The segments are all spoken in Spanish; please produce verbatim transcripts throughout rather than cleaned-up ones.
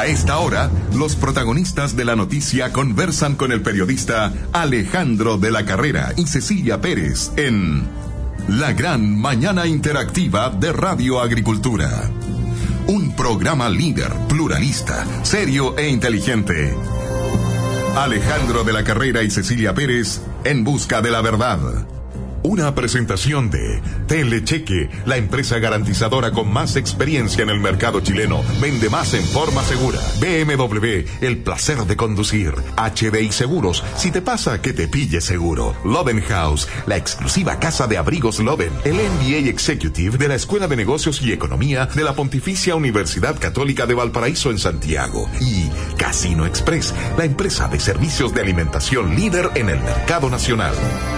A esta hora, los protagonistas de la noticia conversan con el periodista Alejandro de la Carrera y Cecilia Pérez en La Gran Mañana Interactiva de Radio Agricultura. Un programa líder, pluralista, serio e inteligente. Alejandro de la Carrera y Cecilia Pérez en busca de la verdad. Una presentación de Telecheque, la empresa garantizadora con más experiencia en el mercado chileno. Vende más en forma segura. B M W, el placer de conducir. H D I Seguros, si te pasa, que te pille seguro. Loden House, la exclusiva casa de abrigos Loden. El M B A Executive de la Escuela de Negocios y Economía de la Pontificia Universidad Católica de Valparaíso en Santiago. Y Casino Express, la empresa de servicios de alimentación líder en el mercado nacional.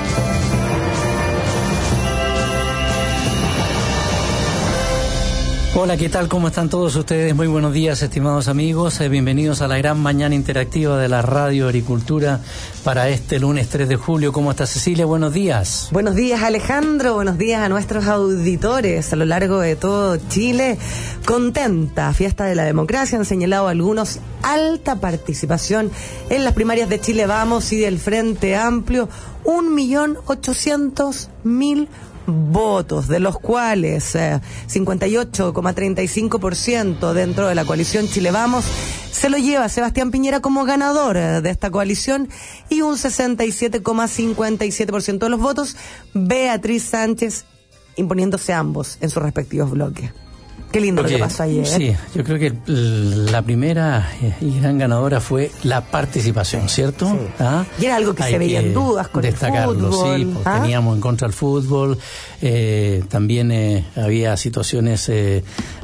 Hola, ¿qué tal? ¿Cómo están todos ustedes? Muy buenos días, estimados amigos. Eh, bienvenidos a la gran mañana interactiva de la Radio Agricultura para este lunes tres de julio. ¿Cómo está Cecilia? Buenos días. Buenos días, Alejandro. Buenos días a nuestros auditores a lo largo de todo Chile. Contenta, fiesta de la democracia. Han señalado algunos alta participación en las primarias de Chile Vamos y del Frente Amplio. Un millón ochocientos mil votos, de los cuales eh, cincuenta y ocho coma treinta y cinco por ciento dentro de la coalición Chile Vamos se lo lleva Sebastián Piñera como ganador eh, de esta coalición, y un sesenta y siete coma cincuenta y siete por ciento de los votos Beatriz Sánchez, imponiéndose ambos en sus respectivos bloques. Qué lindo okay. Lo que pasó ayer. Sí, yo creo que la primera y gran ganadora fue la participación, ¿cierto? Sí. ¿Ah? Y era algo que Hay se veía en dudas con destacarlo, el fútbol. Sí, porque ¿Ah? teníamos en contra el fútbol, eh, también eh, había situaciones eh,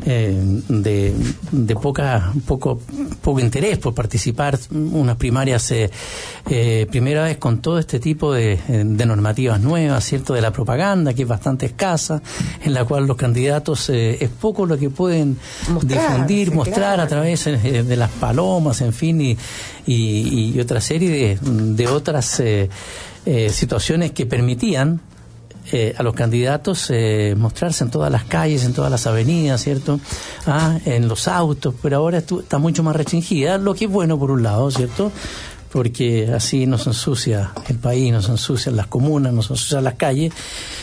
eh, de, de poca, poco, poco interés por participar, unas primarias, eh, eh, primera vez con todo este tipo de, de normativas nuevas, ¿cierto? De la propaganda, que es bastante escasa, en la cual los candidatos eh, es poco lo que pueden mostrar, difundir, sí, mostrar claro. a través de, de las palomas, en fin, y, y, y otra serie de, de otras eh, eh, situaciones que permitían eh, a los candidatos eh, mostrarse en todas las calles, en todas las avenidas, ¿cierto? Ah, en los autos, pero ahora esto está mucho más restringida, lo que es bueno por un lado, ¿cierto? Porque así nos ensucia el país, nos ensucian las comunas, nos ensucian las calles.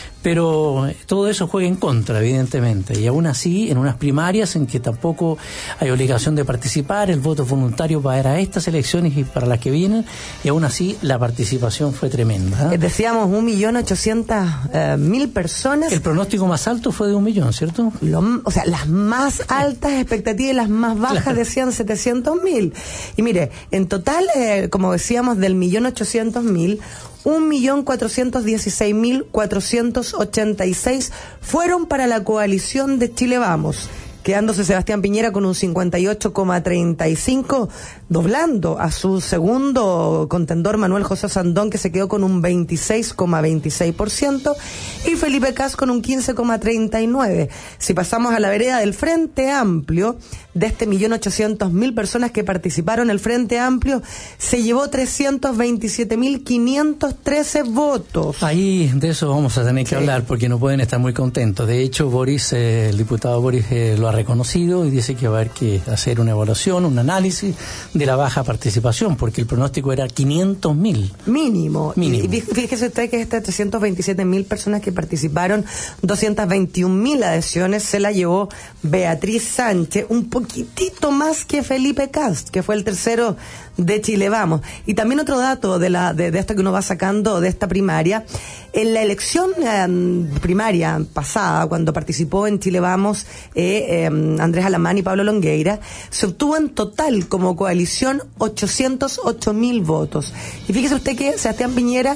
Pero todo eso juega en contra, evidentemente, y aún así, en unas primarias en que tampoco hay obligación de participar, el voto voluntario para estas elecciones y para las que vienen, y aún así la participación fue tremenda. ¿eh? Decíamos un millón ochocientas mil personas. El pronóstico más alto fue de un millón, ¿cierto? Lo, o sea, las más altas expectativas y las más bajas claro. decían setecientos mil. Y mire, en total, eh, como decíamos, del millón ochocientos mil, un millón cuatrocientos dieciséis mil cuatrocientos ochenta y seis fueron para la coalición de Chile Vamos, quedándose Sebastián Piñera con un cincuenta y ocho coma treinta y cinco, doblando a su segundo contendor Manuel José Sandón, que se quedó con un veintiséis coma veintiséis por ciento, y Felipe Kast con un quince coma treinta y nueve por ciento. Si pasamos a la vereda del Frente Amplio, de este millón ochocientos mil personas que participaron, el Frente Amplio se llevó trescientos veintisiete mil quinientos trece votos. Ahí de eso vamos a tener que sí. hablar, porque no pueden estar muy contentos. De hecho, Boris, eh, el diputado Boris eh, lo ha reconocido y dice que va a haber que hacer una evaluación, un análisis de la baja participación, porque el pronóstico era quinientos mil. Mínimo. Mínimo. Y fíjese usted que estas trescientos veintisiete mil personas que participaron, doscientas veintiún mil adhesiones se la llevó Beatriz Sánchez, un poquitito más que Felipe Kast, que fue el tercero de Chile Vamos. Y también otro dato de la de, de esto que uno va sacando de esta primaria, en la elección eh, primaria pasada, cuando participó en Chile Vamos eh, eh, Andrés Alamán y Pablo Longueira, se obtuvo en total como coalición ochocientos ocho mil votos. Y fíjese usted que Sebastián Piñera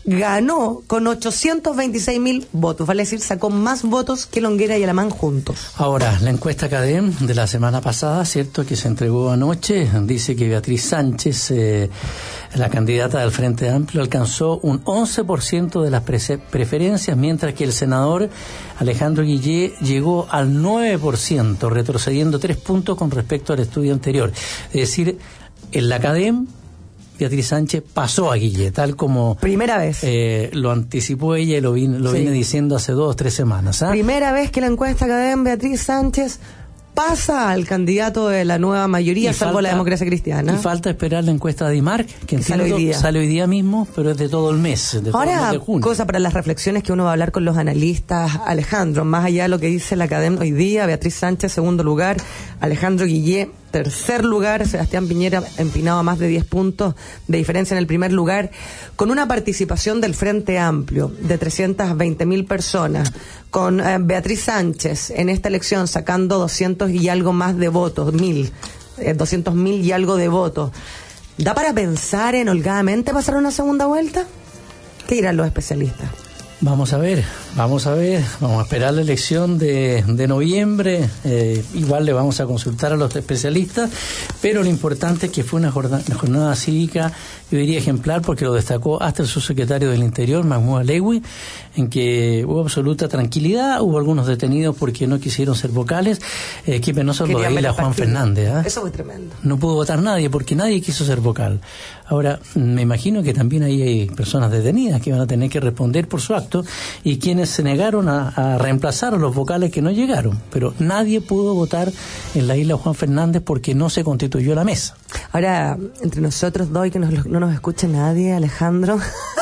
ganó con ochocientos veintiséis mil votos, vale decir, sacó más votos que Longueira y Alamán juntos. Ahora, la encuesta CADEM de la semana pasada, cierto, que se entregó anoche, dice que Beatriz Sánchez, eh, la candidata del Frente Amplio, alcanzó un once por ciento de las pre- preferencias, mientras que el senador Alejandro Guillé llegó al nueve por ciento, retrocediendo tres puntos con respecto al estudio anterior. Es decir, en la CADEM, Beatriz Sánchez pasó a Guille, tal como primera vez eh, lo anticipó ella y lo, vin, lo sí. viene diciendo hace dos o tres semanas. ¿ah? Primera vez que la encuesta CADEM, Beatriz Sánchez traspasa al candidato de la nueva mayoría, y salvo falta, la Democracia Cristiana. Y falta esperar la encuesta de IMARC, que entiendo, sale hoy día. sale hoy día mismo, pero es de todo el mes, de Ahora, todo el mes de junio. cosa para las reflexiones que uno va a hablar con los analistas, Alejandro, más allá de lo que dice la academia hoy día, Beatriz Sánchez, segundo lugar, Alejandro Guillé, tercer lugar, Sebastián Piñera empinado a más de diez puntos de diferencia en el primer lugar, con una participación del Frente Amplio de trescientas veinte mil personas, con eh, Beatriz Sánchez en esta elección sacando doscientos y algo más de votos, mil, eh, doscientos mil y algo de votos. ¿Da para pensar en holgadamente pasar una segunda vuelta? ¿Qué dirán los especialistas? Vamos a ver, vamos a ver, vamos a esperar la elección de, de noviembre, eh, igual le vamos a consultar a los especialistas, pero lo importante es que fue una jornada, una jornada cívica, yo diría ejemplar, porque lo destacó hasta el subsecretario del Interior, Mahmoud Alewi, en que hubo absoluta tranquilidad, hubo algunos detenidos porque no quisieron ser vocales, eh, qué penoso lo de ahí la Juan Fernández. ¿eh? Eso fue tremendo. No pudo votar nadie porque nadie quiso ser vocal. Ahora, me imagino que también ahí hay personas detenidas que van a tener que responder por su acto y quienes se negaron a, a reemplazar a los vocales que no llegaron, pero nadie pudo votar en la isla Juan Fernández porque no se constituyó la mesa. Ahora, entre nosotros dos y que nos, no nos escuche nadie, Alejandro,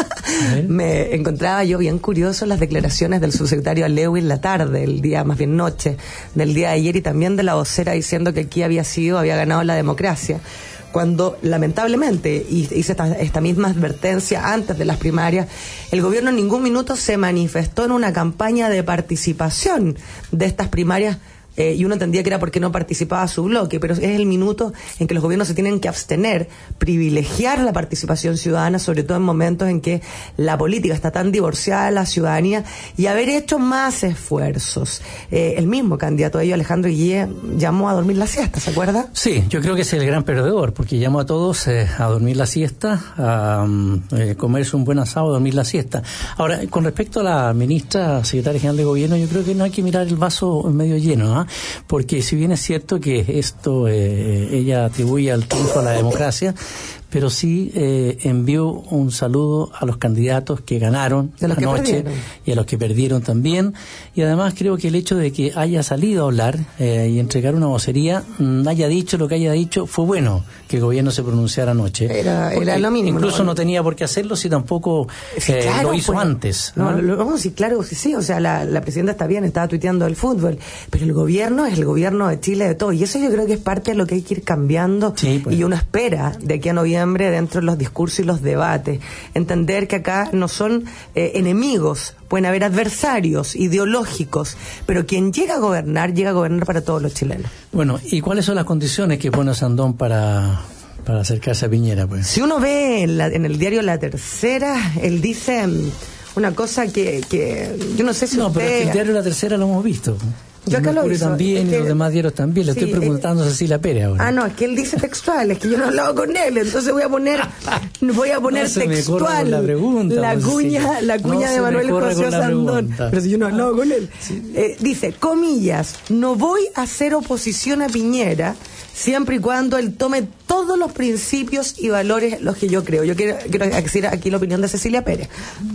me encontraba yo bien curioso las declaraciones del subsecretario Alewi en la tarde, el día, más bien noche, del día de ayer, y también de la vocera diciendo que aquí había sido, había ganado la democracia, cuando lamentablemente hice esta, esta misma advertencia antes de las primarias, el gobierno en ningún minuto se manifestó en una campaña de participación de estas primarias. Eh, y uno entendía que era porque no participaba su bloque, pero es el minuto en que los gobiernos se tienen que abstener, privilegiar la participación ciudadana, sobre todo en momentos en que la política está tan divorciada de la ciudadanía, y haber hecho más esfuerzos. Eh, el mismo candidato de ellos, Alejandro Guillé, llamó a dormir la siesta, ¿se acuerda? Sí, yo creo que es el gran perdedor, porque llamó a todos eh, a dormir la siesta, a um, eh, comerse un buen asado, a dormir la siesta. Ahora, con respecto a la ministra secretaria general de gobierno, yo creo que no hay que mirar el vaso medio lleno, ¿eh? Porque si bien es cierto que esto eh, ella atribuye al triunfo a la democracia, pero sí eh, envió un saludo a los candidatos que ganaron anoche y a los que perdieron también, y además creo que el hecho de que haya salido a hablar eh, y entregar una vocería, mmm, haya dicho lo que haya dicho, fue bueno que el gobierno se pronunciara anoche. Era, era lo mínimo. Incluso no, no tenía por qué hacerlo si tampoco sí, eh, claro, lo hizo pues, antes. No, ¿no? lo, lo, sí, claro que sí, o sea, la, la presidenta está bien, estaba tuiteando el fútbol, pero el gobierno es el gobierno de Chile de todo, y eso yo creo que es parte de lo que hay que ir cambiando, sí, pues. Y uno espera de aquí a noviembre dentro de los discursos y los debates, entender que acá no son eh, enemigos, pueden haber adversarios ideológicos, pero quien llega a gobernar, llega a gobernar para todos los chilenos. Bueno, ¿y cuáles son las condiciones que pone Sandón para... para acercarse a Piñera, pues? Si uno ve en, la, en el diario La Tercera, él dice una cosa que, que yo no sé si no, usted... pero es que el diario La Tercera lo hemos visto. Yo acá lo hizo. También, es que, y los demás diarios también. Le sí, estoy preguntando a Cecilia Pérez ahora. Ah, no, es que él dice textual, es que yo no he hablado con él, entonces voy a poner voy a poner no textual la, pregunta, la cuña, la cuña no de Manuel José Sandón. Pero si yo no he hablado con él. Sí. Eh, dice, comillas, no voy a hacer oposición a Piñera siempre y cuando él tome todos los principios y valores los que yo creo. Yo quiero, quiero decir aquí la opinión de Cecilia Pérez.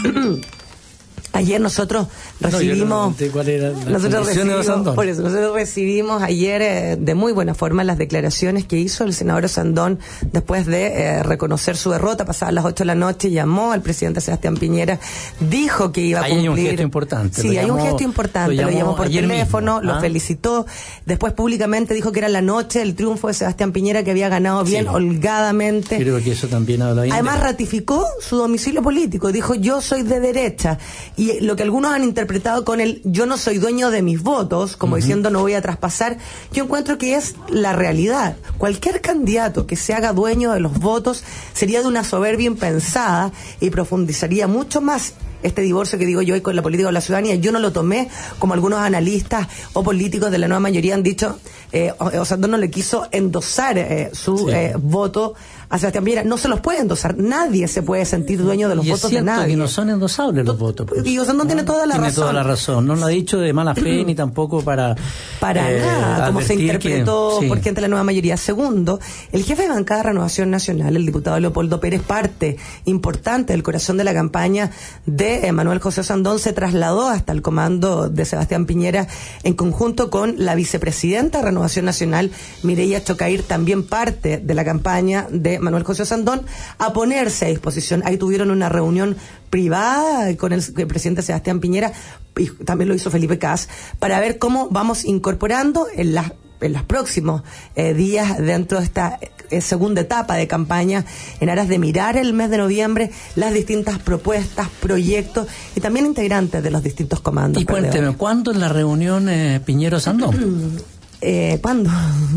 Ayer nosotros recibimos, no, cuál era la nosotros recibimos, de por eso, nosotros recibimos ayer eh, de muy buena forma las declaraciones que hizo el senador Sandón después de eh, reconocer su derrota. Pasadas las ocho de la noche, llamó al presidente Sebastián Piñera, dijo que iba a ahí cumplir. Hay un gesto importante. Sí, llamó, hay un gesto importante. Lo llamó, lo llamó por teléfono, mismo, ¿ah? Lo felicitó. Después públicamente dijo que era la noche del triunfo de Sebastián Piñera, que había ganado bien, sí, holgadamente. Creo que eso también habla bien. Además ratificó su domicilio político. Dijo, yo soy de derecha. Y lo que algunos han interpretado con el yo no soy dueño de mis votos, como uh-huh. diciendo no voy a traspasar, yo encuentro que es la realidad. Cualquier candidato que se haga dueño de los votos sería de una soberbia impensada y profundizaría mucho más este divorcio que digo yo hoy con la política o la ciudadanía. Yo no lo tomé como algunos analistas o políticos de la nueva mayoría han dicho, eh, o, o sea, no le quiso endosar eh, su sí. eh, voto a Sebastián Piñera. No se los puede endosar, nadie se puede sentir dueño de los y votos es de nadie. Que no son endosables los votos. Pues. Y Osandón tiene toda la tiene razón. Tiene toda la razón, no lo ha dicho de mala fe ni tampoco para... Para eh, nada, como se interpretó que, sí. por gente de la nueva mayoría. Segundo, el jefe de bancada de Renovación Nacional, el diputado Leopoldo Pérez, parte importante del corazón de la campaña de eh, Manuel José Sandón, se trasladó hasta el comando de Sebastián Piñera en conjunto con la vicepresidenta de Renovación Renovación Nacional, Mireya Chocair, también parte de la campaña de Manuel José Sandón, a ponerse a disposición. Ahí tuvieron una reunión privada con el, el presidente Sebastián Piñera, y también lo hizo Felipe Cas, para ver cómo vamos incorporando en las en los próximos eh, días dentro de esta eh, segunda etapa de campaña, en aras de mirar el mes de noviembre las distintas propuestas, proyectos y también integrantes de los distintos comandos. Y cuénteme, ¿cuándo es la reunión eh, Piñero-Sandón? Eh, ¿Cuándo?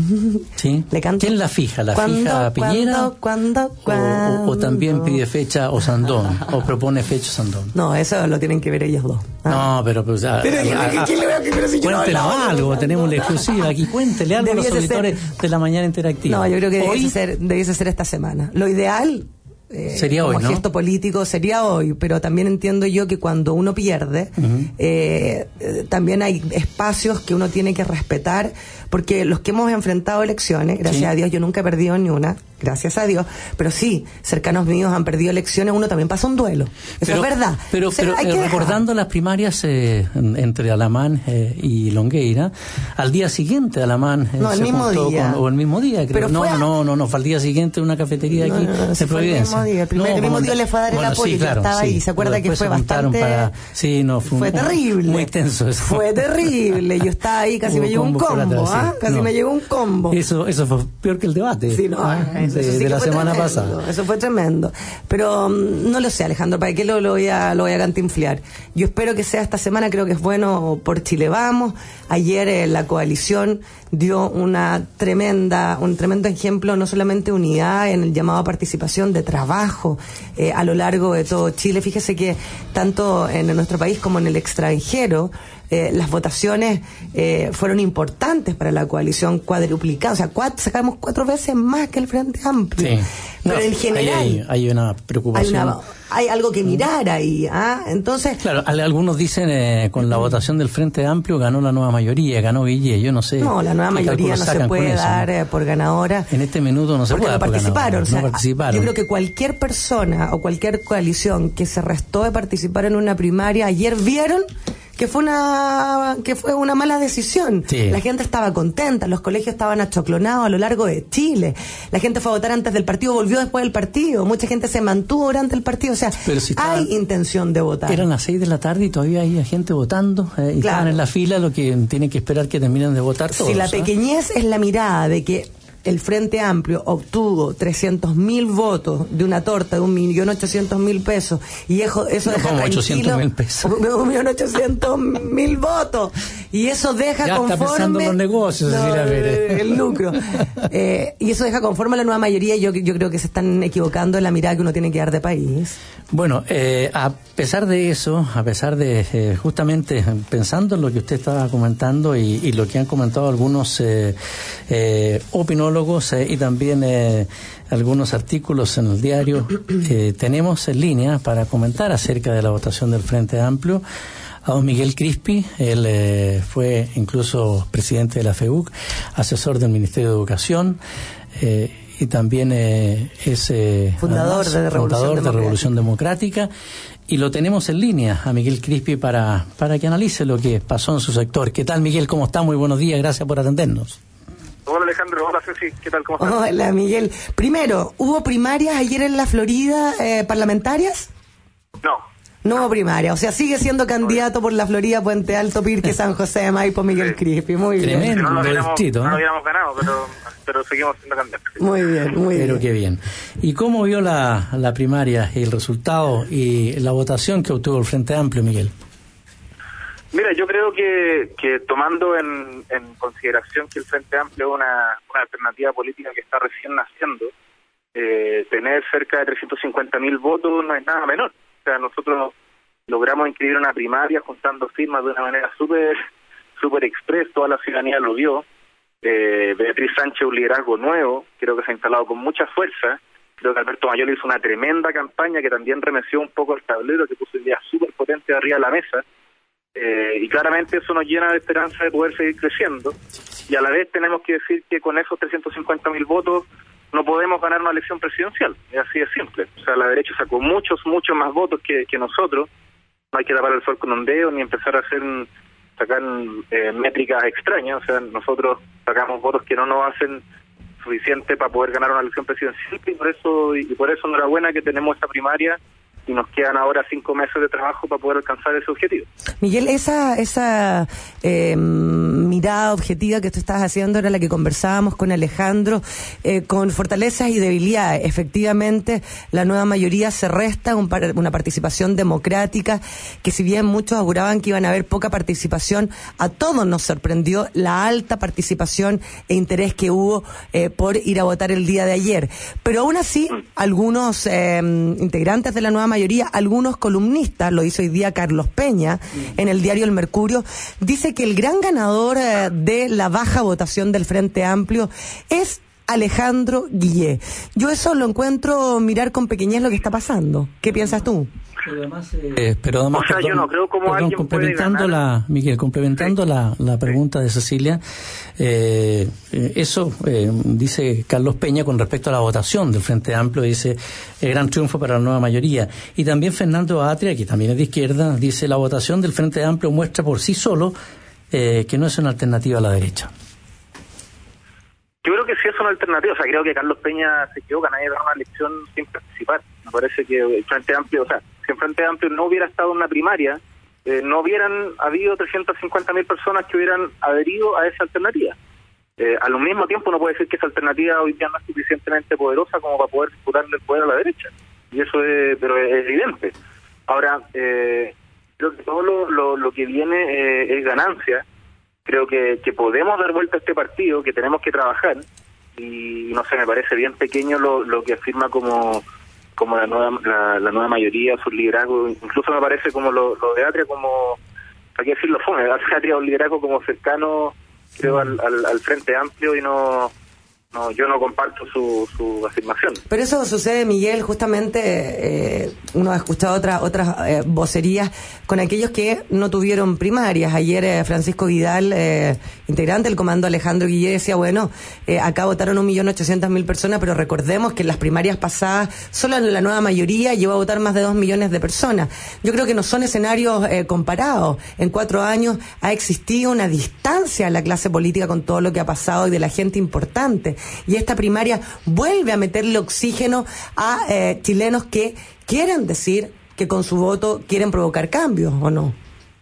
¿Sí? ¿Le canto? ¿Quién la fija? ¿La fija Piñera? ¿Cuándo? ¿Cuándo? O, o también pide fecha o Sandón, o propone fecha Sandón. No, eso lo tienen que ver ellos dos. Ah. No, pero pues... A, pero, a, a, ¿quién le veo que pero si yo no cuéntenos hablaba, algo, no, tenemos no, la exclusiva aquí. Cuéntele algo a los auditores ser... de la mañana interactiva. No, yo creo que Hoy... debiese ser, debiese ser esta semana. Lo ideal... Eh, sería como hoy, ¿no? gesto político sería hoy, pero también entiendo yo que cuando uno pierde, uh-huh. eh, eh, también hay espacios que uno tiene que respetar, porque los que hemos enfrentado elecciones, gracias sí. a Dios, yo nunca he perdido ni una, gracias a Dios, pero sí, cercanos míos han perdido elecciones, uno también pasa un duelo. Eso pero, es verdad. Pero, o sea, pero eh, recordando las primarias eh, entre Alamán eh, y Longueira, al día siguiente Alamán eh, no, el se mismo juntó día. Con, o el mismo día, creo. Pero no, a... no, no, no, fue al día siguiente en una cafetería no, aquí no, no, de si Providencia. Fue el mismo día, el, primer, no, el mismo día le fue a dar bueno, el apoyo, sí, claro, estaba sí. ahí, ¿se acuerda que fue bastante? Para... Sí, no, fue, fue un, terrible. Muy tenso eso. Fue terrible, yo estaba ahí, casi me llegó un combo, ¿ah? Sí. Casi no. me llegó un combo. Eso, eso fue peor que el debate. Sí, no, ¿ah? eso, de, eso sí de la semana tremendo. pasada. Eso fue tremendo. Pero um, no lo sé, Alejandro, ¿para qué lo, lo voy a lo voy a cantinflear? Yo espero que sea esta semana, creo que es bueno por Chile Vamos. Ayer eh, la coalición dio una tremenda, un tremendo ejemplo, no solamente unidad en el llamado a participación, de trabajo eh, a lo largo de todo Chile. Fíjese que tanto en nuestro país como en el extranjero, Eh, las votaciones eh, fueron importantes para la coalición, cuadruplicadas, o sea, cuatro, sacamos cuatro veces más que el Frente Amplio. Sí. Pero no, en general hay, hay una preocupación. Hay, una, hay algo que mirar ahí, ¿ah? Entonces. Claro, algunos dicen eh, con la votación del Frente Amplio ganó la nueva mayoría, ganó Guille, yo no sé. No, la nueva mayoría no se puede eso, dar ¿no? por ganadora. En este minuto no se porque puede no dar participaron, por o sea, no participaron. Yo creo que cualquier persona o cualquier coalición que se restó de participar en una primaria, ayer vieron que fue una que fue una mala decisión. Sí. La gente estaba contenta, los colegios estaban achoclonados a lo largo de Chile. La gente fue a votar antes del partido, volvió después del partido. Mucha gente se mantuvo durante el partido. O sea, pero si estaban, hay intención de votar. Eran las seis de la tarde y todavía hay gente votando eh, y claro. estaban en la fila, lo que tienen que esperar que terminen de votar todos. Si la ¿eh? pequeñez es la mirada de que el Frente Amplio obtuvo trescientos mil votos de una torta de un millón ochocientos mil pesos y eso, eso no, deja como tranquilo ochocientos mil pesos un millón ochocientos mil votos y eso deja ya conforme está pensando en los negocios, no, Cecilia Pérez. El lucro eh, y eso deja conforme a la nueva mayoría. Yo, yo creo que se están equivocando en la mirada que uno tiene que dar de país. Bueno, eh, a pesar de eso, a pesar de eh, justamente pensando en lo que usted estaba comentando y, y lo que han comentado algunos eh, eh, opinólogos eh, y también eh, algunos artículos en el diario, eh, tenemos en línea para comentar acerca de la votación del Frente Amplio a don Miguel Crispi. Él eh, fue incluso presidente de la FEUC, asesor del Ministerio de Educación, eh, y también eh, es eh, fundador, además, de, Revolución fundador de Revolución Democrática, y lo tenemos en línea a Miguel Crispi para, para que analice lo que pasó en su sector. ¿Qué tal, Miguel? ¿Cómo está? Muy buenos días, gracias por atendernos. Hola Alejandro, hola Ceci, ¿qué tal? ¿Cómo estás? Hola Miguel. Primero, ¿hubo primarias ayer en la Florida eh, parlamentarias? No. No hubo primaria, o sea, sigue siendo candidato por la Florida, Puente Alto, Pirque, San José de Maipo, Miguel sí. Crispi. Muy bien. Tremendo, no lo hubiéramos, distrito, ¿eh? no lo hubiéramos ganado, pero, pero seguimos siendo candidatos. Muy bien, muy pero bien. Pero qué bien. ¿Y cómo vio la, la primaria, el resultado y la votación que obtuvo el Frente Amplio, Miguel? Mira, yo creo que, que tomando en, en consideración que el Frente Amplio es una, una alternativa política que está recién naciendo, eh, tener cerca de trescientos cincuenta mil votos no es nada menor. O sea, nosotros logramos inscribir una primaria juntando firmas de una manera súper súper express, toda la ciudadanía lo vio. Eh, Beatriz Sánchez, un liderazgo nuevo, creo que se ha instalado con mucha fuerza. Creo que Alberto Mayol hizo una tremenda campaña que también remeció un poco el tablero, que puso ideas súper potentes arriba de la mesa. Eh, y claramente eso nos llena de esperanza de poder seguir creciendo. Y a la vez tenemos que decir que con esos trescientos cincuenta mil votos no podemos ganar una elección presidencial, es así de simple. O sea, la derecha sacó muchos, muchos más votos que, que nosotros. No hay que tapar el sol con un dedo ni empezar a hacer sacan eh, métricas extrañas, o sea, nosotros sacamos votos que no nos hacen suficiente para poder ganar una elección presidencial, y por eso y por eso enhorabuena que tenemos esta primaria y nos quedan ahora cinco meses de trabajo para poder alcanzar ese objetivo. Miguel, esa esa eh, mirada objetiva que tú estás haciendo era la que conversábamos con Alejandro, eh, con fortalezas y debilidades. Efectivamente, la nueva mayoría se resta un par, una participación democrática, que si bien muchos auguraban que iban a haber poca participación, a todos nos sorprendió la alta participación e interés que hubo eh, por ir a votar el día de ayer. Pero aún así, algunos eh, integrantes de la nueva mayoría, algunos columnistas, lo hizo hoy día Carlos Peña en el diario El Mercurio, dice que el gran ganador eh, de la baja votación del Frente Amplio es Alejandro Guillé. Yo eso lo encuentro mirar con pequeñez lo que está pasando. ¿Qué piensas tú? Pero además, eh, pero además o sea, perdón, yo no creo como perdón, alguien complementando puede ganar. la, Miguel, complementando sí. la, la pregunta de Cecilia, eh, eso eh, dice Carlos Peña con respecto a la votación del Frente Amplio, dice el gran triunfo para la nueva mayoría. Y también Fernando Atria, que también es de izquierda, dice la votación del Frente Amplio muestra por sí solo eh, que no es una alternativa a la derecha. Yo creo que sí es una alternativa, o sea, creo que Carlos Peña se equivoca, nadie da una elección sin participar. Me parece que el Frente Amplio, o sea, si el Frente Amplio no hubiera estado en una primaria, eh, no hubieran habido trescientas cincuenta mil personas que hubieran adherido a esa alternativa. Eh, al mismo tiempo no puede decir que esa alternativa hoy día no es suficientemente poderosa como para poder disputarle el poder a la derecha. Y eso es, pero es evidente. Ahora, eh, creo que todo lo, lo, lo que viene eh, es ganancia. Creo que, que podemos dar vuelta a este partido, que tenemos que trabajar, y no sé, me parece bien pequeño lo, lo que afirma como como la nueva la, la nueva mayoría, su liderazgo, incluso me parece como lo, lo de Atria, como, hay que decirlo, fue Atria un liderazgo como cercano, creo, al, al, al Frente Amplio, y no... No, yo no comparto su, su afirmación. Pero eso sucede, Miguel, justamente eh, uno ha escuchado otra, otras eh, vocerías con aquellos que no tuvieron primarias. Ayer eh, Francisco Vidal, eh, integrante del comando Alejandro Guillé, decía, bueno, eh, acá votaron un millón ochocientas mil personas, pero recordemos que en las primarias pasadas solo en la nueva mayoría llegó a votar más de dos millones de personas. Yo creo que no son escenarios eh, comparados. En cuatro años ha existido una distancia en la clase política con todo lo que ha pasado y de la gente importante. Y esta primaria vuelve a meterle oxígeno a eh, chilenos que quieren decir que con su voto quieren provocar cambios, ¿o no?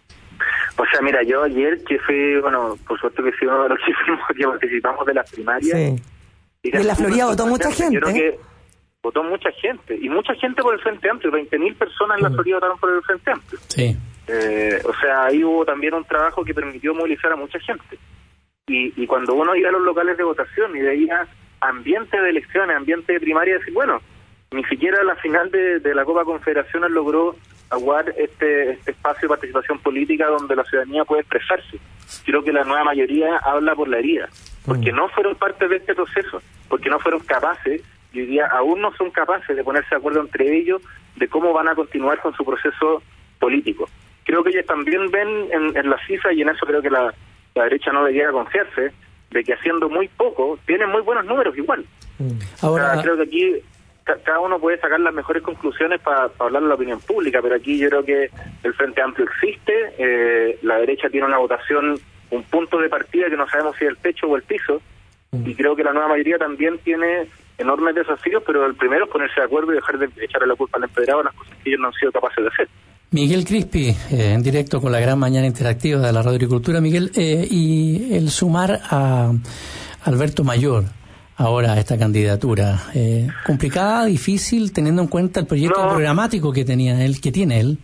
O sea, mira, yo ayer que fui, bueno, por supuesto que fui uno de los que, fuimos, que participamos de las primarias. Sí. Y en la Florida votó mucha gente. Yo creo que votó mucha gente, y mucha gente por el Frente Amplio, veinte mil personas en la Florida votaron por el Frente Amplio. Sí. Eh, o sea, ahí hubo también un trabajo que permitió movilizar a mucha gente. Y, y cuando uno iba a los locales de votación y veía ambiente de elecciones, ambiente de primaria, decir, bueno, ni siquiera la final de, de la Copa Confederaciones logró aguar este, este espacio de participación política donde la ciudadanía puede expresarse. Creo que la nueva mayoría habla por la herida, porque no fueron parte de este proceso, porque no fueron capaces, y hoy día aún no son capaces de ponerse de acuerdo entre ellos de cómo van a continuar con su proceso político. Creo que ellos también ven en, en la cifra, y en eso creo que la la derecha no debiera confiarse, de que haciendo muy poco, tienen muy buenos números igual. Ahora, o sea, creo que aquí ca cada uno puede sacar las mejores conclusiones para pa hablar de la opinión pública, pero aquí yo creo que el Frente Amplio existe, eh, la derecha tiene una votación, un punto de partida que no sabemos si es el techo o el piso, y creo que la nueva mayoría también tiene enormes desafíos, pero el primero es ponerse de acuerdo y dejar de echarle la culpa al empedrado a las cosas que ellos no han sido capaces de hacer. Miguel Crispi, eh, en directo con la gran mañana interactiva de la Radio Agricultura, Miguel, eh, y el sumar a Alberto Mayor ahora a esta candidatura, eh, complicada, difícil, teniendo en cuenta el proyecto no. programático que tenía él, que tiene él.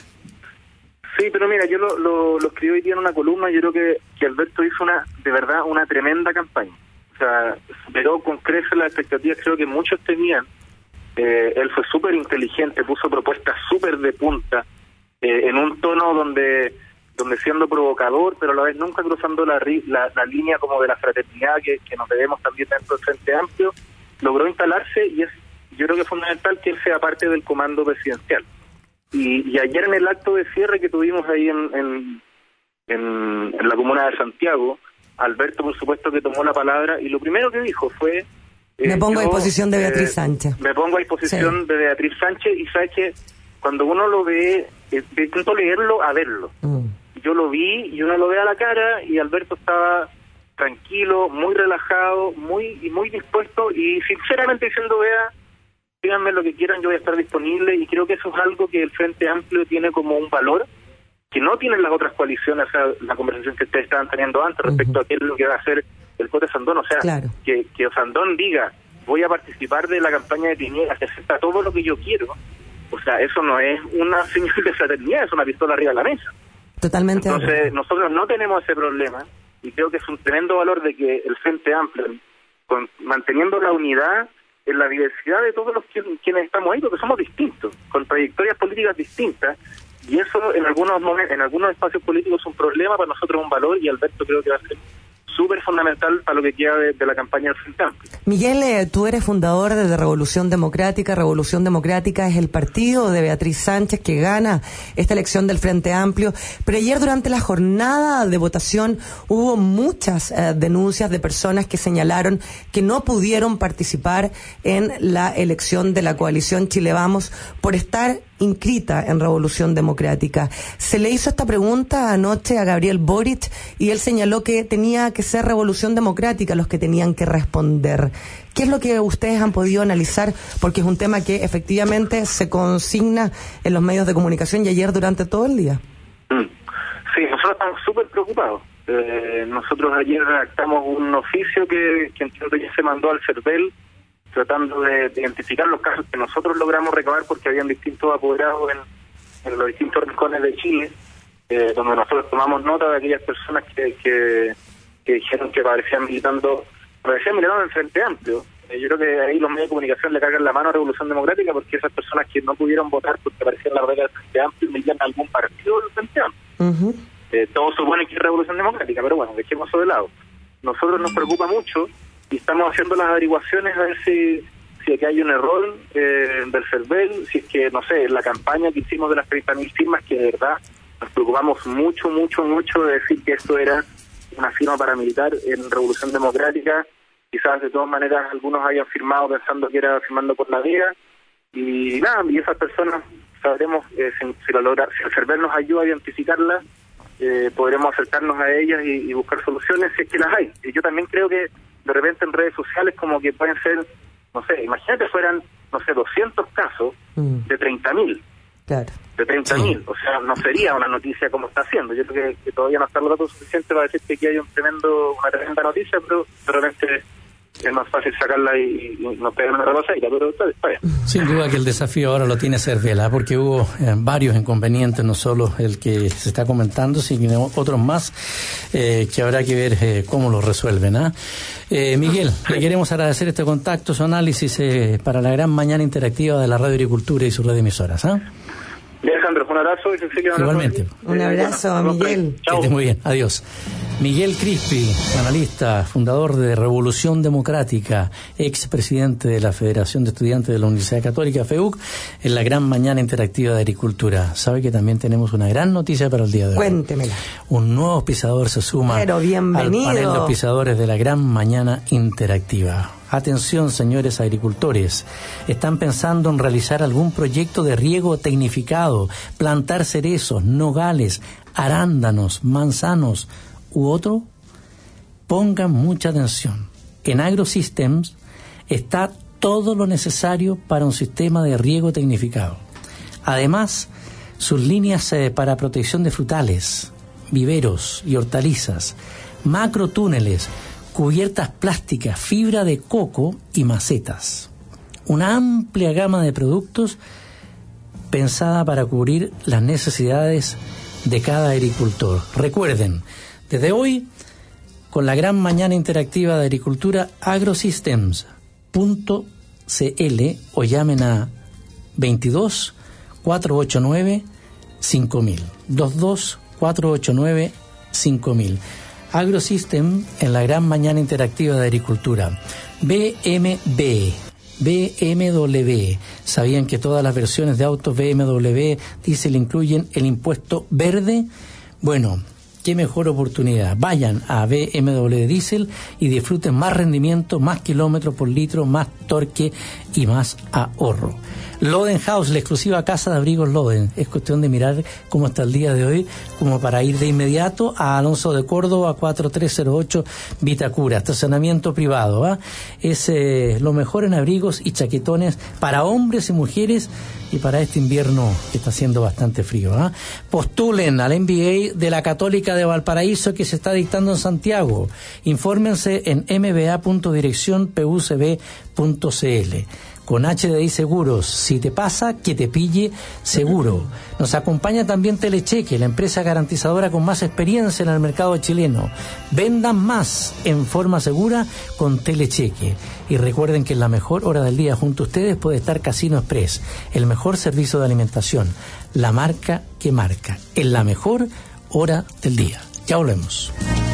Sí, pero mira, yo lo, lo, lo escribí hoy día en una columna, yo creo que, que Alberto hizo una, de verdad, una tremenda campaña. O sea, superó con creces las expectativas, creo que muchos tenían. Eh, él fue súper inteligente, puso propuestas súper de punta, eh, en un tono donde donde siendo provocador, pero a la vez nunca cruzando la, la, la línea como de la fraternidad que, que nos debemos también dentro del Frente Amplio, logró instalarse, y es yo creo que es fundamental que él sea parte del comando presidencial. Y, y ayer en el acto de cierre que tuvimos ahí en, en, en, en la comuna de Santiago, Alberto por supuesto que tomó la palabra, y lo primero que dijo fue... Eh, me pongo yo, a disposición de Beatriz eh, Sánchez. Me pongo a disposición sí. de Beatriz Sánchez, y sabes que cuando uno lo ve, eh, intento leerlo a verlo. Mm. yo lo vi y uno lo ve a la cara y Alberto estaba tranquilo, muy relajado, muy y muy dispuesto y sinceramente diciendo, vea, díganme lo que quieran, yo voy a estar disponible, y creo que eso es algo que el Frente Amplio tiene como un valor que no tienen las otras coaliciones. O sea, la conversación que ustedes estaban teniendo antes respecto uh-huh. a qué es lo que va a hacer el Cote Sandón, o sea, claro. que, que Sandón diga, voy a participar de la campaña de Piñera, que acepta todo lo que yo quiero, o sea, eso no es una señal de fraternidad, es una pistola arriba de la mesa. Totalmente. Entonces, nosotros no tenemos ese problema, y creo que es un tremendo valor de que el Frente Amplio, con, manteniendo la unidad en la diversidad de todos los que, quienes estamos ahí, porque somos distintos, con trayectorias políticas distintas, y eso en algunos momentos, en algunos espacios políticos es un problema, para nosotros es un valor, y Alberto creo que va a ser súper fundamental para lo que queda de, de la campaña del Frente Amplio. Miguel, eh, tú eres fundador de Revolución Democrática. Revolución Democrática es el partido de Beatriz Sánchez que gana esta elección del Frente Amplio. Pero ayer durante la jornada de votación hubo muchas eh, denuncias de personas que señalaron que no pudieron participar en la elección de la coalición Chile Vamos por estar inscrita en Revolución Democrática. Se le hizo esta pregunta anoche a Gabriel Boric y él señaló que tenía que ser Revolución Democrática los que tenían que responder. ¿Qué es lo que ustedes han podido analizar? Porque es un tema que efectivamente se consigna en los medios de comunicación y ayer durante todo el día. Sí, nosotros estamos súper preocupados. Eh, nosotros ayer redactamos un oficio que, que entiendo ya se mandó al CERVEL, tratando de, de identificar los casos que nosotros logramos recabar, porque habían distintos apoderados en, en los distintos rincones de Chile, eh, donde nosotros tomamos nota de aquellas personas que, que, que dijeron que parecían militando, parecían militando en el Frente Amplio. Eh, yo creo que ahí los medios de comunicación le cargan la mano a Revolución Democrática, porque esas personas que no pudieron votar porque aparecían en la regla del Frente Amplio militan en algún partido del Frente Amplio. Uh-huh. Eh, todos suponen que es Revolución Democrática, pero bueno, dejemos eso de lado. Nosotros nos preocupa mucho y estamos haciendo las averiguaciones a ver si, si aquí hay un error eh, del CERVEL, si es que, no sé, la campaña que hicimos de las treinta mil firmas, que de verdad nos preocupamos mucho, mucho, mucho de decir que esto era una firma paramilitar en Revolución Democrática. Quizás de todas maneras algunos hayan firmado pensando que era firmando por la vía, y nada, y esas personas sabremos eh, si, si, lo logra, si el CERVEL nos ayuda a identificarlas, eh, podremos acercarnos a ellas y, y buscar soluciones si es que las hay. Y yo también creo que de repente en redes sociales como que pueden ser, no sé, imagínate fueran, no sé, doscientos casos mm. de treinta mil. Claro. De treinta mil, sí. O sea, no sería una noticia como está haciendo. Yo creo que, que todavía no está el dato suficiente para decir que aquí hay un tremendo, una tremenda noticia, pero de repente es más fácil sacarla y, y no pegar una reloceira, pero está, está bien. Sin duda que el desafío ahora lo tiene CERVEL, ¿eh? Porque hubo eh, varios inconvenientes, no solo el que se está comentando, sino otros más eh, que habrá que ver eh, cómo los resuelven. ¿eh? Eh, Miguel, sí. Le queremos agradecer este contacto, su análisis eh, para la gran mañana interactiva de la Radio Agricultura y sus red emisoras. ¿eh? Alejandro, un abrazo y se sigue. Igualmente. Un abrazo, bueno, Miguel. Que estés muy bien, adiós. Miguel Crispi, analista, fundador de Revolución Democrática, ex presidente de la Federación de Estudiantes de la Universidad Católica, FEUC, en la gran mañana interactiva de Agricultura. Sabe que también tenemos una gran noticia para el día de hoy. Cuéntemela. Un nuevo auspiciador se suma Pero bienvenido. al panel de auspiciadores de la gran mañana interactiva. Atención, señores agricultores, ¿están pensando en realizar algún proyecto de riego tecnificado, plantar cerezos, nogales, arándanos, manzanos u otro? Pongan mucha atención. En AgroSystems está todo lo necesario para un sistema de riego tecnificado. Además, sus líneas eh, para protección de frutales, viveros y hortalizas, macrotúneles, cubiertas plásticas, fibra de coco y macetas. Una amplia gama de productos pensada para cubrir las necesidades de cada agricultor. Recuerden, desde hoy, con la gran mañana interactiva de Agricultura, agrosystems punto c l o llamen a veintidós, cuatrocientos ochenta y nueve, cinco mil. veintidós, cuatrocientos ochenta y nueve, cinco mil. AgroSystem en la gran mañana interactiva de Agricultura. B M W. B M W. ¿Sabían que todas las versiones de autos B M W diesel incluyen el impuesto verde? Bueno, qué mejor oportunidad. Vayan a B M W Diesel y disfruten más rendimiento, más kilómetros por litro, más torque y más ahorro. Loden House, la exclusiva casa de abrigos Loden. Es cuestión de mirar cómo está el día de hoy, como para ir de inmediato a Alonso de Córdoba, cuatro tres cero ocho, Vitacura. Estacionamiento privado. ¿eh? Es eh, lo mejor en abrigos y chaquetones para hombres y mujeres, y para este invierno que está haciendo bastante frío. ¿eh? Postulen al M B A de la Católica de Valparaíso que se está dictando en Santiago. Infórmense en m b a punto dirección p u c b punto c l. Con H D I Seguros, si te pasa, que te pille seguro. Nos acompaña también Telecheque, la empresa garantizadora con más experiencia en el mercado chileno. Vendan más en forma segura con Telecheque. Y recuerden que en la mejor hora del día junto a ustedes puede estar Casino Express, el mejor servicio de alimentación, la marca que marca, en la mejor hora del día. Ya volvemos.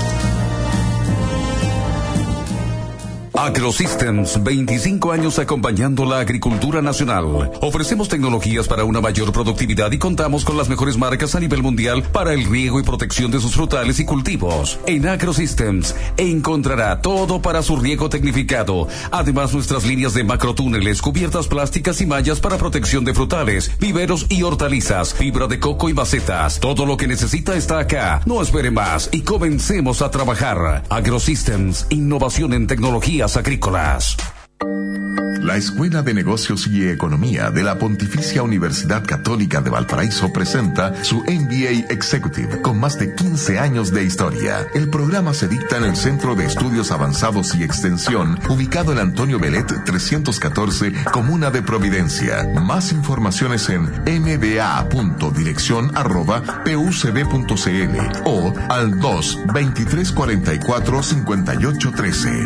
Agrosystems, veinticinco años acompañando la agricultura nacional. Ofrecemos tecnologías para una mayor productividad y contamos con las mejores marcas a nivel mundial para el riego y protección de sus frutales y cultivos. En Agrosystems encontrará todo para su riego tecnificado. Además, nuestras líneas de macrotúneles, cubiertas plásticas y mallas para protección de frutales, viveros y hortalizas, fibra de coco y macetas. Todo lo que necesita está acá. No espere más y comencemos a trabajar. Agrosystems, innovación en tecnologías agrícolas. La Escuela de Negocios y Economía de la Pontificia Universidad Católica de Valparaíso presenta su M B A Executive con más de quince años de historia. El programa se dicta en el Centro de Estudios Avanzados y Extensión, ubicado en Antonio Belet trescientos catorce, Comuna de Providencia. Más informaciones en m b a punto dirección arroba p u c b punto c l o al dos veintitrés cuarenta y cuatro cincuenta y ocho trece.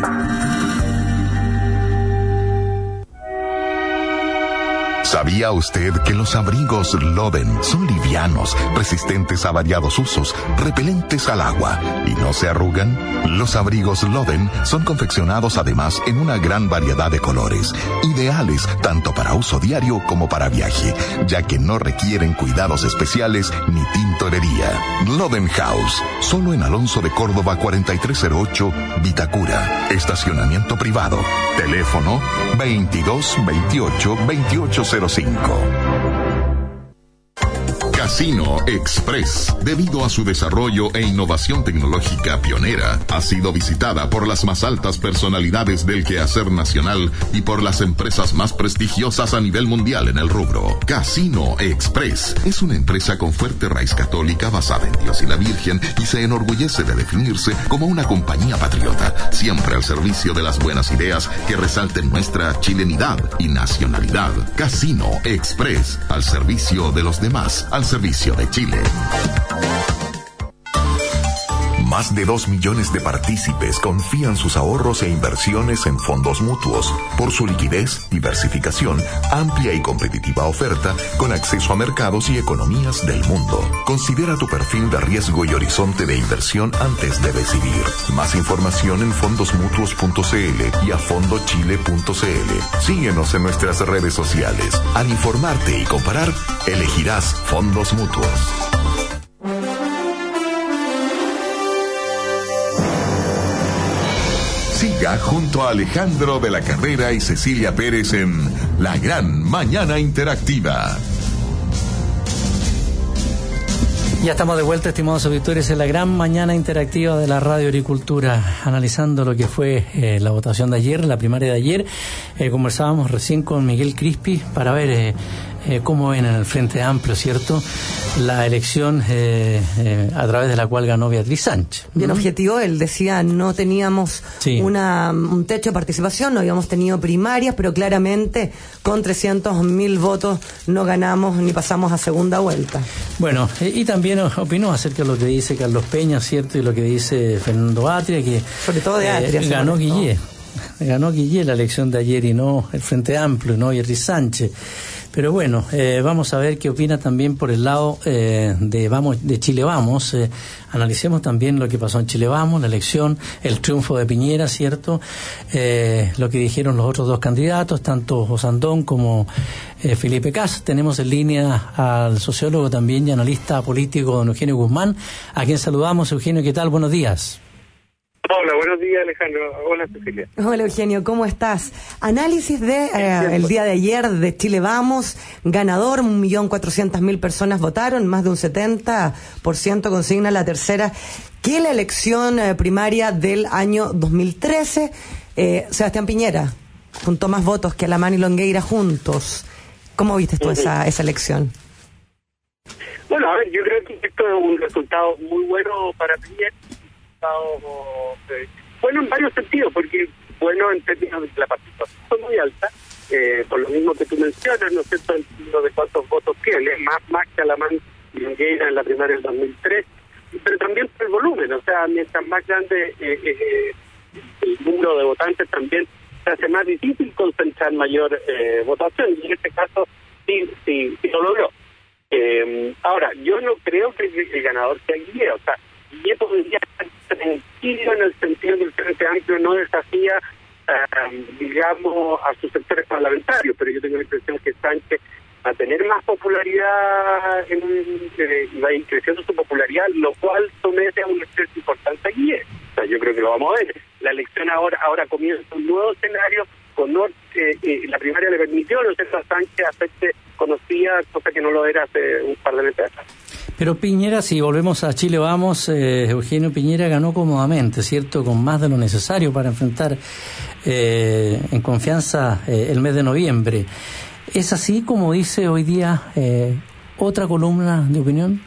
¿Sabía usted que los abrigos Loden son livianos, resistentes a variados usos, repelentes al agua y no se arrugan? Los abrigos Loden son confeccionados además en una gran variedad de colores, ideales tanto para uso diario como para viaje, ya que no requieren cuidados especiales ni tintorería. Loden House, solo en Alonso de Córdoba cuarenta y tres cero ocho, Vitacura. Estacionamiento privado. Teléfono veintidós veintiocho veintiocho cero cinco. Casino Express, debido a su desarrollo e innovación tecnológica pionera, ha sido visitada por las más altas personalidades del quehacer nacional y por las empresas más prestigiosas a nivel mundial en el rubro. Casino Express es una empresa con fuerte raíz católica basada en Dios y la Virgen y se enorgullece de definirse como una compañía patriota, siempre al servicio de las buenas ideas que resalten nuestra chilenidad y nacionalidad. Casino Express, al servicio de los demás, al servicio de Chile. Más de dos millones de partícipes confían sus ahorros e inversiones en fondos mutuos por su liquidez, diversificación, amplia y competitiva oferta con acceso a mercados y economías del mundo. Considera tu perfil de riesgo y horizonte de inversión antes de decidir. Más información en fondos mutuos punto c l y a fondo chile punto c l. Síguenos en nuestras redes sociales. Al informarte y comparar, elegirás Fondos Mutuos. Siga junto a Alejandro de la Carrera y Cecilia Pérez en La Gran Mañana Interactiva. Ya estamos de vuelta, estimados auditores, en la gran mañana interactiva de la Radio Agricultura, analizando lo que fue eh, la votación de ayer, la primaria de ayer. Eh, conversábamos recién con Miguel Crispi para ver eh, eh, cómo ven en el Frente Amplio, ¿cierto?, la elección eh, eh, a través de la cual ganó Beatriz Sánchez. Bien ¿Mm? objetivo, él decía, no teníamos sí. una, un techo de participación, no habíamos tenido primarias, pero claramente con trescientos mil votos no ganamos ni pasamos a segunda vuelta. Bueno, eh, y también opinó acerca de lo que dice Carlos Peña, ¿cierto?, y lo que dice Fernando Atria, que sobre todo de Atria, eh, ganó Guillé. ganó Guillé la elección de ayer y no el Frente Amplio, no Yerry Sánchez. Pero bueno, eh, vamos a ver qué opina también por el lado eh, de vamos de Chile Vamos. Eh, analicemos también lo que pasó en Chile Vamos, la elección, el triunfo de Piñera, ¿cierto? Eh, lo que dijeron los otros dos candidatos, tanto Osandón como eh, Felipe Cas. Tenemos en línea al sociólogo también y analista político don Eugenio Guzmán, a quien saludamos. Eugenio, ¿qué tal? Buenos días. Hola, buenos días, Alejandro. Hola, Cecilia. Hola, Eugenio, ¿cómo estás? Análisis de eh, el día de ayer de Chile Vamos, ganador, un millón cuatrocientas mil personas votaron, más de un setenta por ciento consigna la tercera que la elección eh, primaria del año dos mil trece. Eh, Sebastián Piñera juntó más votos que Alamán y Longueira juntos. ¿Cómo viste tú uh-huh. esa, esa elección? Bueno, a ver, yo creo que esto es un resultado muy bueno para Piñera. Bueno, en varios sentidos, porque bueno en términos de la participación fue muy alta, eh, por lo mismo que tú mencionas, ¿no es cierto?, el número de cuántos votos tiene, más, más que Alamán y Longueira en la primaria del dos mil tres, pero también por el volumen, o sea, mientras más grande eh, eh, el número de votantes, también se hace más difícil concentrar mayor eh, votación, y en este caso sí, sí, sí lo logró. Eh, ahora, yo no creo que el, el ganador sea Guillé, o sea, Guillé podría estar tranquilo en el sentido del Frente Amplio no desafía, uh, digamos, a sus sectores parlamentarios, pero yo tengo la impresión que Sánchez va a tener más popularidad en, eh, y va a ir creciendo su popularidad, lo cual somete a un estrés importante a Guillé. O sea, yo creo que lo vamos a ver. La elección ahora ahora comienza un nuevo escenario, con eh, eh, la primaria le permitió, no sé, a Sánchez hacerse conocida, cosa que no lo era hace un par de meses atrás. Pero Piñera, si volvemos a Chile Vamos, eh, Eugenio Piñera ganó cómodamente, ¿cierto?, con más de lo necesario para enfrentar eh, en confianza eh, el mes de noviembre. ¿Es así como dice hoy día eh, otra columna de opinión?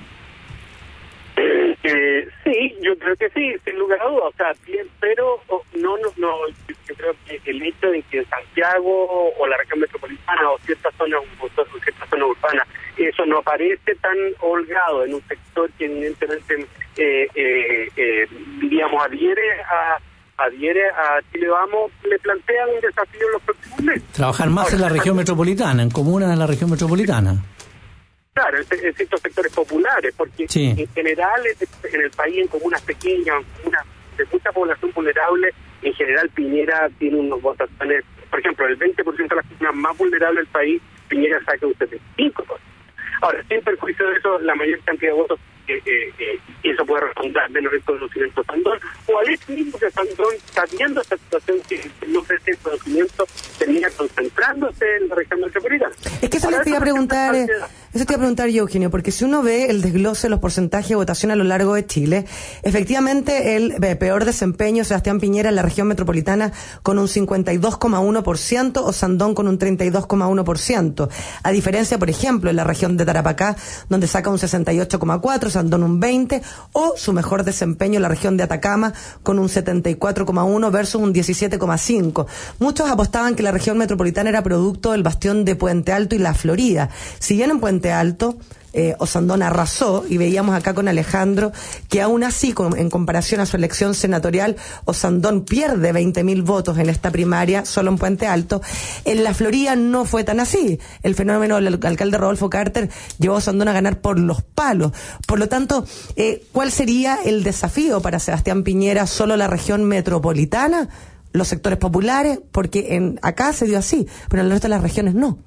Eh, eh, sí, yo creo que sí, sin lugar a dudas, o sea, bien, pero oh, no, no, no, yo creo que el hecho de que Santiago o la región metropolitana o ciertas zonas, o ciertas zonas urbanas, eso no parece tan holgado en un sector que evidentemente, eh, eh, eh, diríamos, adhiere a adhiere a Chile Vamos, le plantean un desafío en los próximos meses. Trabajar más Ahora, en la región metropolitana, en comunas de la región metropolitana. Claro, en, en ciertos sectores populares, porque sí. en general en el país, en comunas pequeñas, en comunas de mucha población vulnerable, en general Piñera tiene unos votaciones, por ejemplo, el veinte por ciento de las comunas más vulnerables del país, Piñera saca un setenta y cinco por ciento. Ahora, sin perjuicio de eso, la mayor cantidad de votos, eh, eh, eh, y eso puede responder de no reconocimiento a Sandón, o al hecho mismo que Sandón, sabiendo esta situación que no ofrece el conocimiento, termina concentrándose en la región metropolitana. Es que eso Ahora, te iba a preguntar, eh, eso te iba a preguntar yo, Eugenio, porque si uno ve el desglose de los porcentajes de votación a lo largo de Chile, efectivamente el eh, peor desempeño, Sebastián Piñera en la región metropolitana con un cincuenta y dos coma uno por ciento, o Sandón con un treinta y dos coma uno por ciento. A diferencia, por ejemplo, en la región de Tarapacá, donde saca un sesenta y ocho coma cuatro por ciento, Sandón un veinte por ciento, o su mejor desempeño en la región de Atacama con un setenta y cuatro coma uno por ciento versus un diecisiete coma cinco por ciento. Muchos apostaban que la región metropolitana era producto del bastión de Puente Alto y la Florida. Si bien en Puente Alto Eh, Osandón arrasó, y veíamos acá con Alejandro que aún así, con, en comparación a su elección senatorial, Osandón pierde veinte mil votos en esta primaria solo en Puente Alto. En la Florida no fue tan así. El fenómeno del alcalde Rodolfo Carter llevó a Osandón a ganar por los palos. Por lo tanto, eh, ¿cuál sería el desafío para Sebastián Piñera? ¿Solo la región metropolitana? ¿Los sectores populares? Porque en acá se dio así, pero en el resto de las regiones no.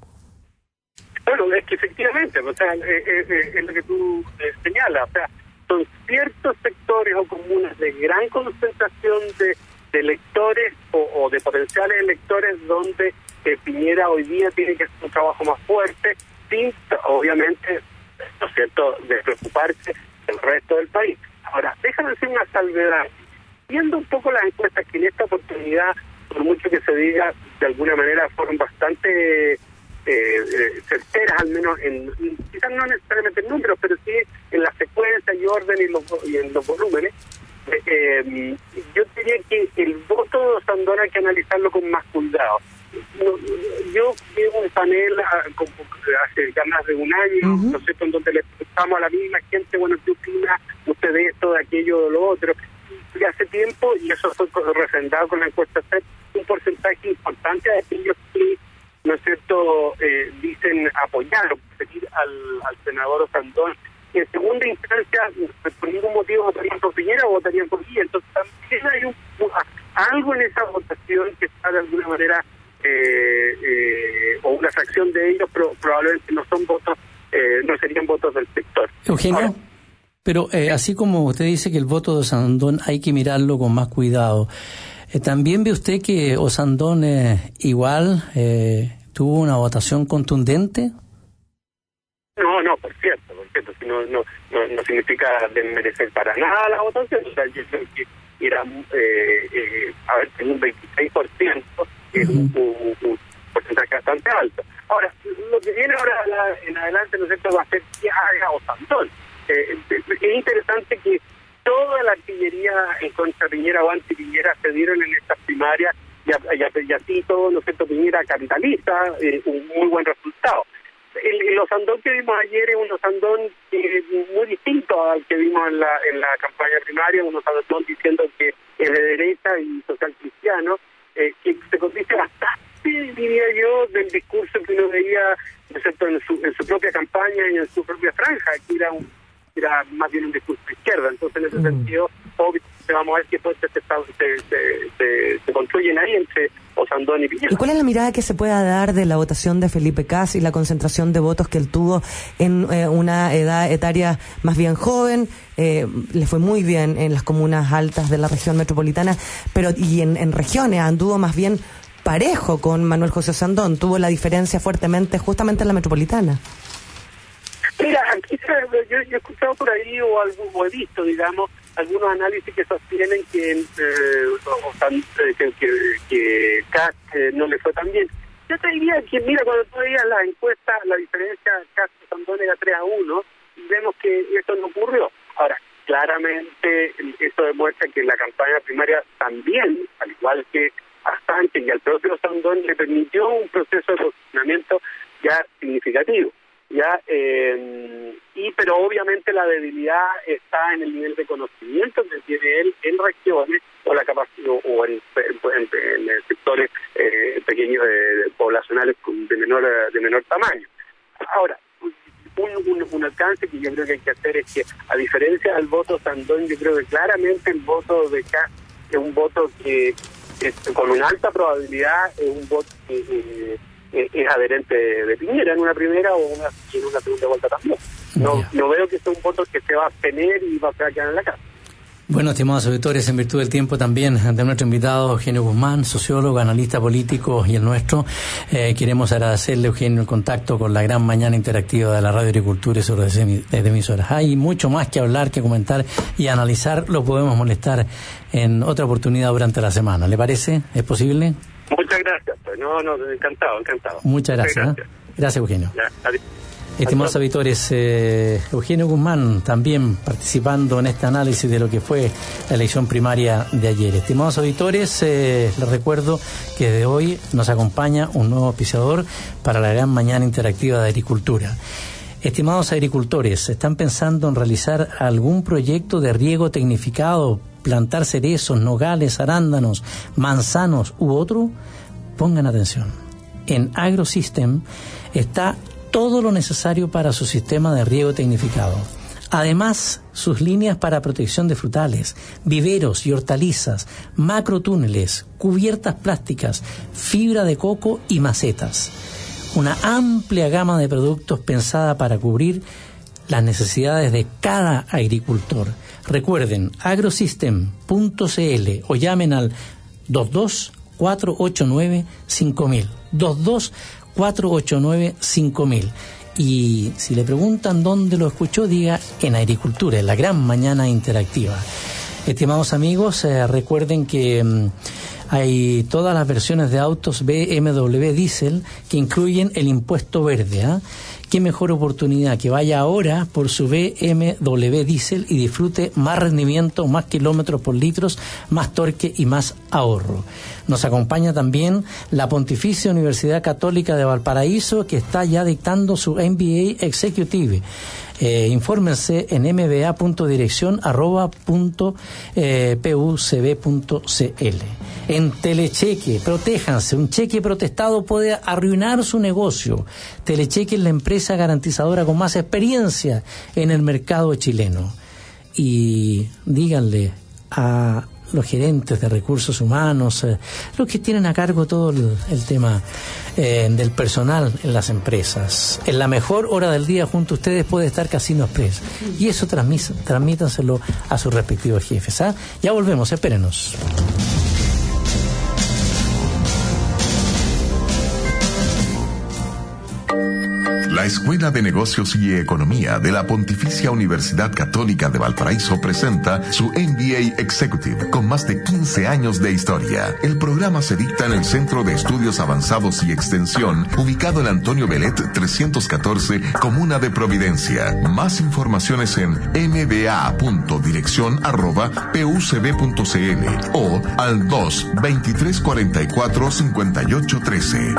Bueno, es que efectivamente, o sea, eh, eh, es lo que tú eh, señalas, o sea, son ciertos sectores o comunas de gran concentración de, de electores o, o de potenciales electores donde eh, Piñera hoy día tiene que hacer un trabajo más fuerte, sin, obviamente, ¿no es cierto?, de preocuparse del resto del país. Ahora, déjame decir una salvedad. Viendo un poco las encuestas que en esta oportunidad, por mucho que se diga, de alguna manera fueron bastante... Eh, eh, certeras, al menos en, quizás no necesariamente en números, pero sí en la secuencia y orden y, los, y en los volúmenes. Eh, eh, yo diría que el voto de Sandón hay que analizarlo con más cuidado. No, yo llevo un panel a, como, hace ya más de un año, uh-huh. no sé, en donde le preguntamos a la misma gente, bueno, ¿qué opina usted de esto, de aquello, de lo otro? Y hace tiempo, y eso fue refrendado con la encuesta C E P, un porcentaje importante a aquellos que, ¿no es cierto?, eh, dicen apoyar o preferir al, al senador Osandón. En segunda instancia, por ningún motivo votarían por Piñera o votarían por Guía. Entonces también hay un, algo en esa votación que está de alguna manera, eh, eh, o una fracción de ellos, pero probablemente no son votos, eh, no serían votos del sector. Eugenio, ahora, pero eh, así como usted dice que el voto de Osandón hay que mirarlo con más cuidado, eh, ¿también ve usted que Osandón eh, igual eh, tuvo una votación contundente? No, no, por cierto, por cierto, si no, no, no, no significa desmerecer para nada la votación. O sea, yo creo que era, eh, eh, a ver, tenía un veintiséis por ciento, que es un, un, un porcentaje bastante alto. Ahora, lo que viene ahora la, en adelante, ¿no es cierto?, va a ser que haga Osandón. Eh, es interesante que toda la artillería en contra Piñera o anti Piñera se dieron en estas primarias y, y, y así todo, ¿no es cierto?, Piñera capitaliza eh, un muy buen resultado. El, el Osandón que vimos ayer es un Osandón eh, muy distinto al que vimos en la en la campaña primaria, un Osandón diciendo que es de derecha y social cristiano, eh, que se condice bastante, diría yo, del discurso que uno veía, ¿no es cierto?, en su, en su propia campaña y en su propia franja, que era un era más bien un discurso de izquierda. Entonces, en ese mm. sentido, obviamente vamos a ver qué puestos se, se, se, se construyen ahí entre Osandón y Piñera. ¿Y cuál es la mirada que se pueda dar de la votación de Felipe Kast y la concentración de votos que él tuvo en eh, una edad etaria más bien joven? Eh, le fue muy bien en las comunas altas de la región metropolitana, pero y en, en regiones anduvo más bien parejo con Manuel José Osandón. Tuvo la diferencia fuertemente justamente en la metropolitana. Mira, aquí yo, yo he escuchado por ahí o, algo, o he visto, digamos, algunos análisis que sostienen que, eh, o tan, que, que, que Kast eh, no le fue tan bien. Yo te diría que, mira, cuando tú veías la encuesta, la diferencia Kast-Osandón era tres a uno, y vemos que esto no ocurrió. Ahora, claramente, esto demuestra que la campaña primaria también, al igual que a Sánchez y al propio Osandón, le permitió un proceso de posicionamiento ya significativo. ya eh, y pero obviamente la debilidad está en el nivel de conocimiento que tiene él en regiones o la capacidad o en, en, en, en sectores eh, pequeños de, de poblacionales de menor de menor tamaño. Ahora, un, un, un alcance que yo creo que hay que hacer es que, a diferencia del voto Osandón, yo creo que claramente el voto de Kast es un voto que es, con una alta probabilidad es un voto que eh, es adherente de Piñera en una primera o una, en una segunda vuelta también. No, no veo que sea un voto que se va a abstener y va a quedar en la casa. Bueno, estimados auditores, en virtud del tiempo también de nuestro invitado Eugenio Guzmán, sociólogo, analista político y el nuestro, eh, queremos agradecerle, Eugenio, el contacto con la gran mañana interactiva de la Radio Agricultura y sobre de emisoras. Hay mucho más que hablar, que comentar y analizar. Lo podemos molestar en otra oportunidad durante la semana. ¿Le parece? ¿Es posible? Muchas gracias. Pues no, no, encantado, encantado. Muchas gracias. Muchas gracias. ¿eh? Gracias, Eugenio. Ya, adiós. Estimados auditores, eh, Eugenio Guzmán también participando en este análisis de lo que fue la elección primaria de ayer. Estimados auditores, eh, les recuerdo que de hoy nos acompaña un nuevo auspiciador para la gran mañana interactiva de agricultura. Estimados agricultores, ¿están pensando en realizar algún proyecto de riego tecnificado, plantar cerezos, nogales, arándanos, manzanos u otro? Pongan atención. En AgroSystem está todo lo necesario para su sistema de riego tecnificado. Además, sus líneas para protección de frutales, viveros y hortalizas, macrotúneles, cubiertas plásticas, fibra de coco y macetas. Una amplia gama de productos pensada para cubrir las necesidades de cada agricultor. Recuerden, agrosystem punto c l o llamen al dos dos cuatro ocho nueve cinco mil. dos dos cuatro ocho nueve cinco mil. Y si le preguntan dónde lo escuchó, diga en Agricultura, en la gran mañana interactiva. Estimados amigos, eh, recuerden que mm, hay todas las versiones de autos B M W Diesel que incluyen el impuesto verde. ¿eh? Qué mejor oportunidad que vaya ahora por su B M W Diesel y disfrute más rendimiento, más kilómetros por litros, más torque y más ahorro. Nos acompaña también la Pontificia Universidad Católica de Valparaíso, que está ya dictando su M B A Executive. Eh, infórmense en mba.dirección arroba punto pucb punto cl. En Telecheque, protéjanse. Un cheque protestado puede arruinar su negocio. Telecheque es la empresa garantizadora con más experiencia en el mercado chileno. Y díganle a los gerentes de recursos humanos, eh, los que tienen a cargo todo el, el tema eh, del personal en las empresas. En la mejor hora del día junto a ustedes puede estar Casino Express. Y eso transmís, transmítanselo a sus respectivos jefes. ¿ah? Ya volvemos, espérenos. La Escuela de Negocios y Economía de la Pontificia Universidad Católica de Valparaíso presenta su M B A Executive con más de quince años de historia. El programa se dicta en el Centro de Estudios Avanzados y Extensión, ubicado en Antonio Belet trescientos catorce, Comuna de Providencia. Más informaciones en mba.dirección arroba pucb punto cl o al dos veintitrés cuarenta y cuatro cincuenta y ocho trece.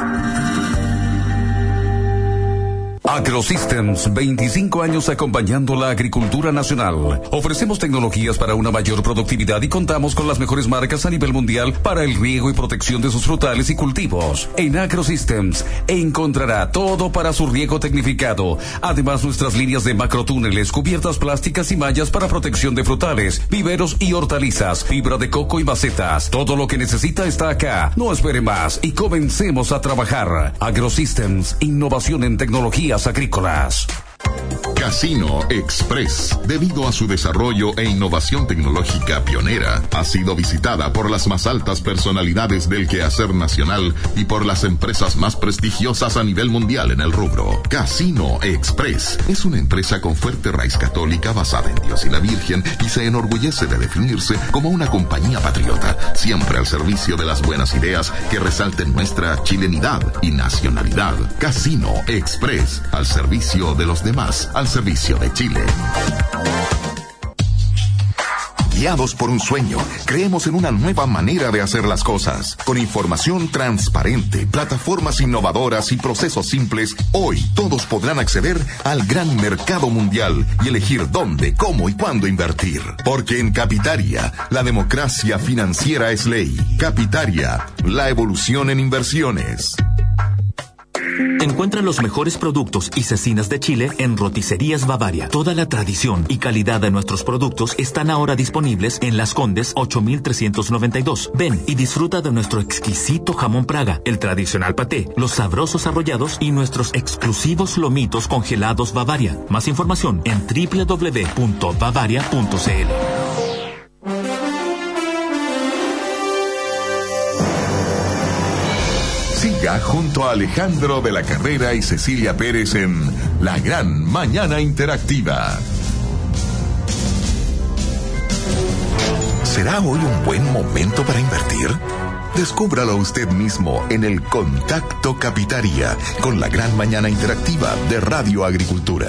Agrosystems, veinticinco años acompañando la agricultura nacional. Ofrecemos tecnologías para una mayor productividad y contamos con las mejores marcas a nivel mundial para el riego y protección de sus frutales y cultivos. En Agrosystems encontrará todo para su riego tecnificado. Además, nuestras líneas de macrotúneles, cubiertas plásticas y mallas para protección de frutales, viveros y hortalizas, fibra de coco y macetas. Todo lo que necesita está acá. No espere más y comencemos a trabajar. Agrosystems, innovación en tecnología agrícolas. Casino Express, debido a su desarrollo e innovación tecnológica pionera, ha sido visitada por las más altas personalidades del quehacer nacional y por las empresas más prestigiosas a nivel mundial en el rubro. Casino Express es una empresa con fuerte raíz católica basada en Dios y la Virgen y se enorgullece de definirse como una compañía patriota, siempre al servicio de las buenas ideas que resalten nuestra chilenidad y nacionalidad. Casino Express, al servicio de los demás, al servicio de Chile. Guiados por un sueño, creemos en una nueva manera de hacer las cosas. Con información transparente, plataformas innovadoras y procesos simples, hoy todos podrán acceder al gran mercado mundial y elegir dónde, cómo y cuándo invertir. Porque en Capitaria, la democracia financiera es ley. Capitaria, la evolución en inversiones. Encuentra los mejores productos y cecinas de Chile en Roticerías Bavaria. Toda la tradición y calidad de nuestros productos están ahora disponibles en Las Condes ocho mil trescientos noventa y dos. Ven y disfruta de nuestro exquisito jamón Praga, el tradicional paté, los sabrosos arrollados y nuestros exclusivos lomitos congelados Bavaria. Más información en doble u doble u doble u punto bavaria punto c l. Siga junto a Alejandro de la Carrera y Cecilia Pérez en La Gran Mañana Interactiva. ¿Será hoy un buen momento para invertir? Descúbralo usted mismo en el Contacto Capitaria con La Gran Mañana Interactiva de Radio Agricultura.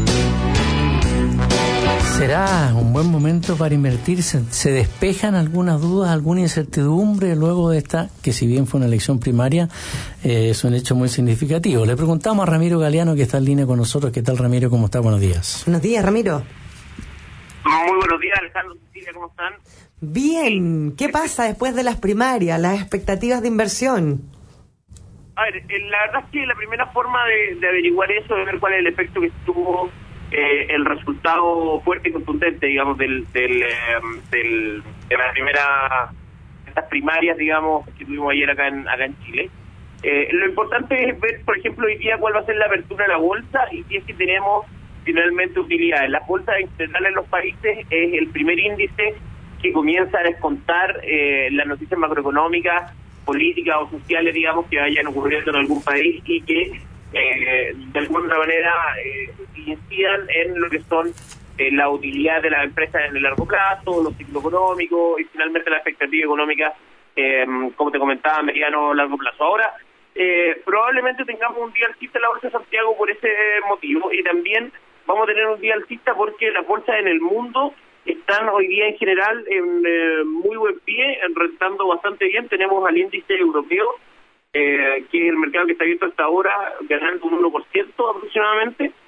¿Será un buen momento para invertir? ¿Se, se despejan algunas dudas, alguna incertidumbre luego de esta, que si bien fue una elección primaria, eh, es un hecho muy significativo? Le preguntamos a Ramiro Galeano, que está en línea con nosotros. ¿Qué tal, Ramiro? ¿Cómo está? Buenos días. Buenos días, Ramiro. Muy buenos días, Alejandro, Cecilia, ¿cómo están? Bien. ¿Qué pasa después de las primarias, las expectativas de inversión? A ver, la verdad es que la primera forma de, de averiguar eso, de ver cuál es el efecto que tuvo Eh, el resultado fuerte y contundente, digamos, del, del, eh, del de la primera, estas primarias, digamos, que tuvimos ayer acá en, acá en Chile. Eh, lo importante es ver, por ejemplo, hoy día cuál va a ser la apertura de la bolsa y si es que tenemos finalmente utilidades. La bolsa en general en los países es el primer índice que comienza a descontar eh, las noticias macroeconómicas, políticas o sociales, digamos, que vayan ocurriendo en algún país y que Eh, de alguna manera eh, incidan en lo que son eh, la utilidad de las empresas en el largo plazo, los ciclos económicos y finalmente la expectativa económica, eh, como te comentaba, a mediano o largo plazo. Ahora, eh, probablemente tengamos un día alcista en la Bolsa de Santiago por ese motivo y también vamos a tener un día alcista porque las bolsas en el mundo están hoy día en general en eh, muy buen pie, rentando bastante bien. Tenemos al índice europeo, Eh, que es el mercado que está abierto hasta ahora, ganando un uno por ciento aproximadamente,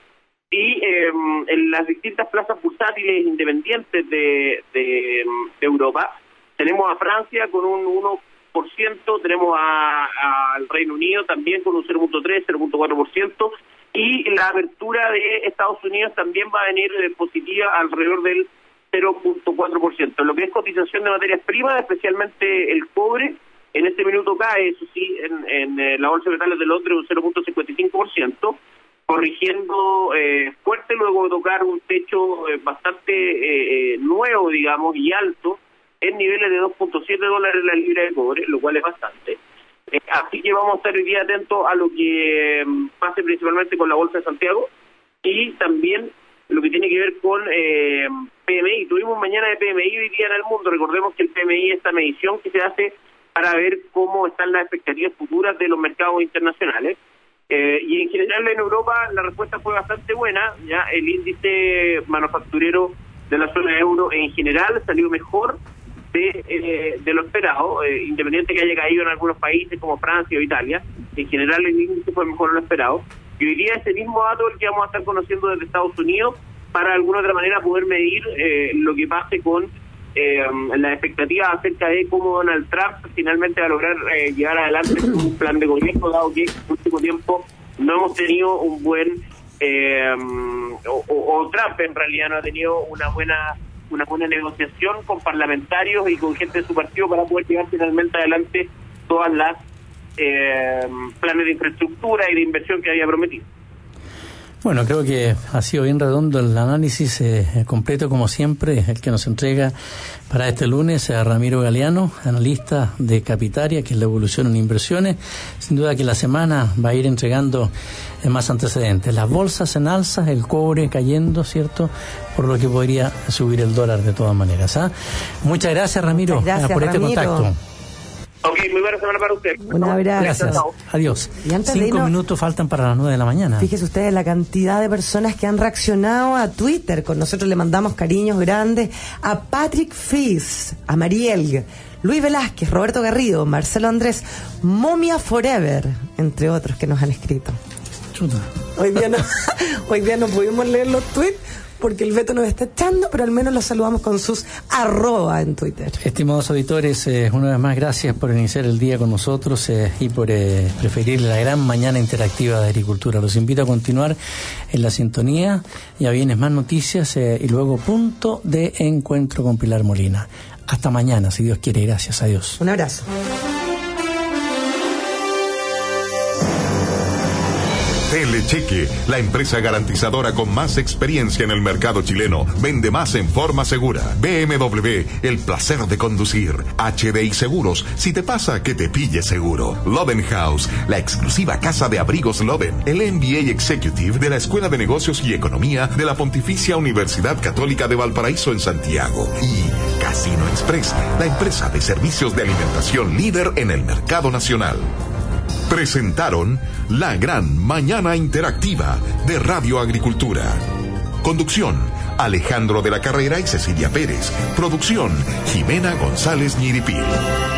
Y eh, en las distintas plazas bursátiles independientes de, de, de Europa, tenemos a Francia con un uno por ciento, tenemos a, a, al Reino Unido también con un cero punto tres, cero punto cuatro por ciento, y la apertura de Estados Unidos también va a venir eh, positiva alrededor del cero punto cuatro por ciento. Lo que es cotización de materias primas, especialmente el cobre, en este minuto cae, eso sí, en, en eh, la bolsa de metales de Londres un cero punto cincuenta y cinco por ciento, corrigiendo eh, fuerte luego de tocar un techo eh, bastante eh, eh, nuevo, digamos, y alto, en niveles de dos punto siete dólares la libra de cobre, lo cual es bastante. Eh, así que vamos a estar hoy día atentos a lo que eh, pase principalmente con la Bolsa de Santiago y también lo que tiene que ver con eh, P M I. Tuvimos mañana de P M I hoy día en el mundo. Recordemos que el P M I es esta medición que se hace para ver cómo están las expectativas futuras de los mercados internacionales. Eh, y en general en Europa la respuesta fue bastante buena. Ya el índice manufacturero de la zona euro en general salió mejor de, eh, de lo esperado, eh, independiente que haya caído en algunos países como Francia o Italia. En general el índice fue mejor de lo esperado. Y hoy día ese mismo dato el que vamos a estar conociendo desde Estados Unidos para de alguna otra manera poder medir eh, lo que pase con eh, las expectativas acerca de cómo Donald Trump finalmente va a lograr eh, llevar adelante un plan de gobierno, dado que en el último tiempo no hemos tenido un buen eh, o, o, o Trump en realidad no ha tenido una buena una buena negociación con parlamentarios y con gente de su partido para poder llevar finalmente adelante todas las eh, planes de infraestructura y de inversión que había prometido. Bueno, creo que ha sido bien redondo el análisis eh, completo, como siempre, el que nos entrega para este lunes a Ramiro Galeano, analista de Capitaria, que es la evolución en inversiones. Sin duda que la semana va a ir entregando eh, más antecedentes. Las bolsas en alza, el cobre cayendo, ¿cierto? Por lo que podría subir el dólar de todas maneras. ¿ah? Muchas gracias, Ramiro, Muchas gracias, por este Ramiro. contacto. Ok, muy buena semana para usted. Un abrazo. Gracias. Adiós. Y antes de Cinco irnos, minutos faltan para las nueve de la mañana. Fíjese ustedes la cantidad de personas que han reaccionado a Twitter. Con nosotros le mandamos cariños grandes a Patrick Fizz, a Mariel, Luis Velázquez, Roberto Garrido, Marcelo Andrés, Momia Forever, entre otros que nos han escrito. Chuta. Hoy día no, hoy día no pudimos leer los tweets porque el Beto nos está echando, pero al menos los saludamos con sus arroba en Twitter. Estimados auditores, eh, una vez más gracias por iniciar el día con nosotros eh, y por eh, preferir la gran mañana interactiva de agricultura. Los invito a continuar en la sintonía. Ya vienes más noticias eh, y luego punto de encuentro con Pilar Molina. Hasta mañana, si Dios quiere. Gracias. Adiós. Un abrazo. Telecheque, la empresa garantizadora con más experiencia en el mercado chileno, vende más en forma segura. B M W, el placer de conducir. H D I Seguros, si te pasa, que te pille seguro. Loven House, la exclusiva casa de abrigos Loven, el M B A Executive de la Escuela de Negocios y Economía de la Pontificia Universidad Católica de Valparaíso en Santiago. Y Casino Express, la empresa de servicios de alimentación líder en el mercado nacional. Presentaron La Gran Mañana Interactiva de Radio Agricultura. Conducción, Alejandro de la Carrera y Cecilia Pérez. Producción, Jimena González Ñiripil.